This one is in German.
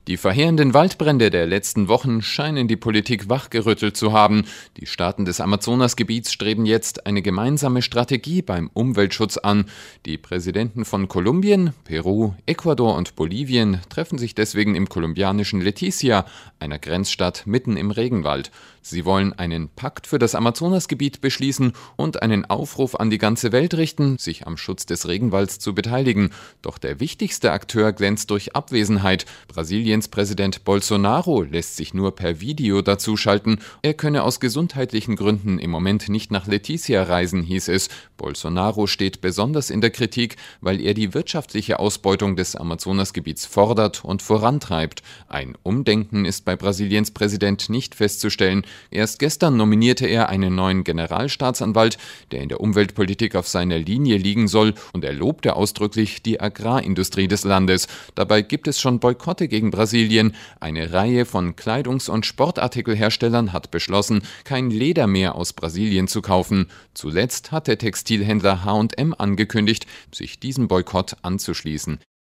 Die verheerenden Waldbrände der letzten Wochen scheinen die Politik wachgerüttelt zu haben. Die Staaten des Amazonasgebiets streben jetzt eine gemeinsame Strategie beim Umweltschutz an. Die Präsidenten von Kolumbien, Peru, Ecuador und Bolivien treffen sich deswegen im kolumbianischen Leticia, einer Grenzstadt mitten im Regenwald. Sie wollen einen Pakt für das Amazonasgebiet beschließen und einen Aufruf an die ganze Welt richten, sich am Schutz des Regenwalds zu beteiligen. Doch der wichtigste Akteur glänzt durch Abwesenheit. Brasiliens Präsident Bolsonaro lässt sich nur per Video dazuschalten. Er könne aus gesundheitlichen Gründen im Moment nicht nach Leticia reisen, hieß es. Bolsonaro steht besonders in der Kritik, weil er die wirtschaftliche Ausbeutung des Amazonasgebiets fordert und vorantreibt. Ein Umdenken ist bei Brasiliens Präsident nicht festzustellen. Erst gestern nominierte er einen neuen Generalstaatsanwalt, der in der Umweltpolitik auf seiner Linie liegen soll, und er lobte ausdrücklich die Agrarindustrie des Landes. Dabei gibt es schon Boykotte gegen Brasilien. Eine Reihe von Kleidungs- und Sportartikelherstellern hat beschlossen, kein Leder mehr aus Brasilien zu kaufen. Zuletzt hat der Textilhändler H&M angekündigt, sich diesem Boykott anzuschließen.